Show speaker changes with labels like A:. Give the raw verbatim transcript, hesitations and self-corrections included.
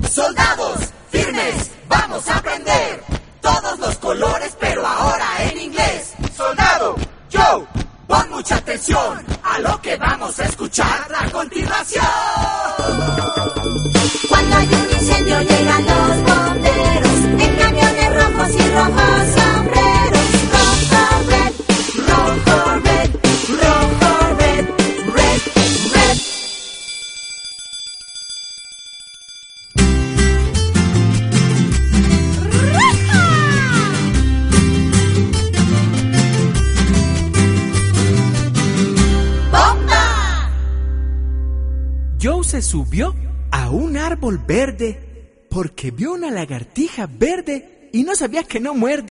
A: Soldados, firmes, vamos a aprender todos los colores, pero ahora en inglés. Soldado, Joe, pon mucha atención a lo que vamos a escuchar a continuación.
B: Cuando hay un incendio llegan los bomberos en camiones rojos y rojos sombreros. Rojo, red, rojo, red, rojo, red, red, red. ¡Bomba!
C: Joe se subió a un árbol verde porque vio una lagartija verde y no sabía que no muerde.